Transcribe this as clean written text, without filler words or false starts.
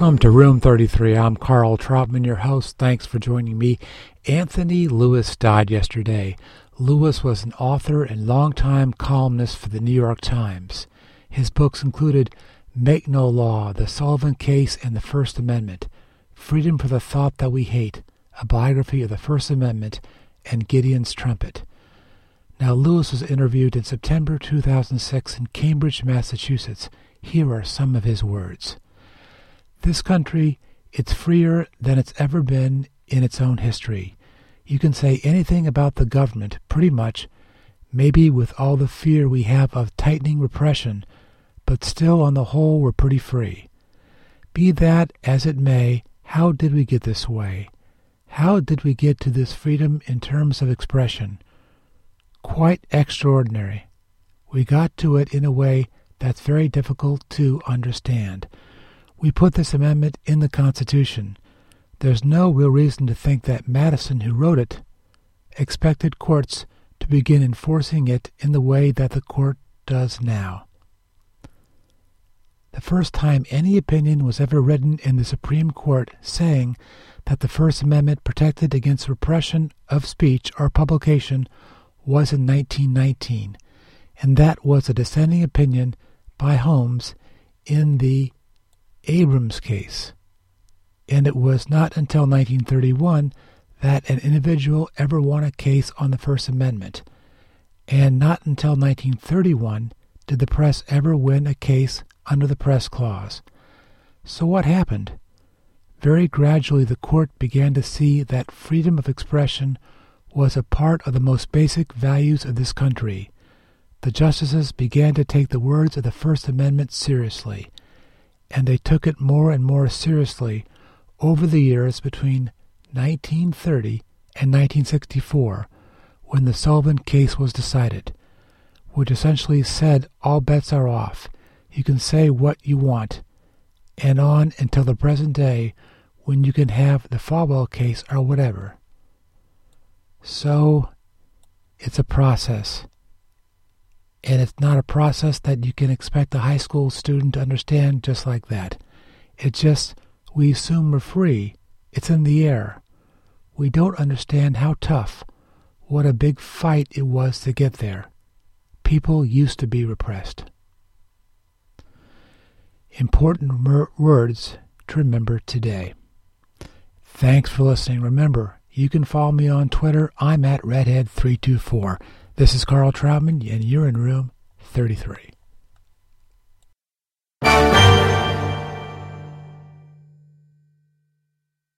Welcome to Room 33. I'm Carl Troutman, your host. Thanks for joining me. Anthony Lewis died yesterday. Lewis was an author and longtime columnist for the New York Times. His books included Make No Law, The Sullivan Case, and the First Amendment, Freedom for the Thought That We Hate, a biography of the First Amendment, and Gideon's Trumpet. Now, Lewis was interviewed in September 2006 in Cambridge, Massachusetts. Here are some of his words. This country, it's freer than it's ever been in its own history. You can say anything about the government, pretty much, maybe with all the fear we have of tightening repression, but still on the whole we're pretty free. Be that as it may, how did we get this way? How did we get to this freedom in terms of expression? Quite extraordinary. We got to it in a way that's very difficult to understand. We put this amendment in the Constitution. There's no real reason to think that Madison, who wrote it, expected courts to begin enforcing it in the way that the court does now. The first time any opinion was ever written in the Supreme Court saying that the First Amendment protected against repression of speech or publication was in 1919, and that was a dissenting opinion by Holmes in the Abrams case, and it was not until 1931 that an individual ever won a case on the First Amendment, and not until 1931 did the press ever win a case under the Press Clause. So what happened? Very gradually the court began to see that freedom of expression was a part of the most basic values of this country. The justices began to take the words of the First Amendment seriously, and they took it more and more seriously over the years between 1930 and 1964, when the Sullivan case was decided, which essentially said all bets are off. You can say what you want, and on until the present day when you can have the Falwell case or whatever. So, it's a process. And it's not a process that you can expect a high school student to understand just like that. It's just, we assume we're free. It's in the air. We don't understand how tough, what a big fight it was to get there. People used to be repressed. Important words to remember today. Thanks for listening. Remember, you can follow me on Twitter. I'm at Redhead324. This is Carl Troutman, and you're in Room 33.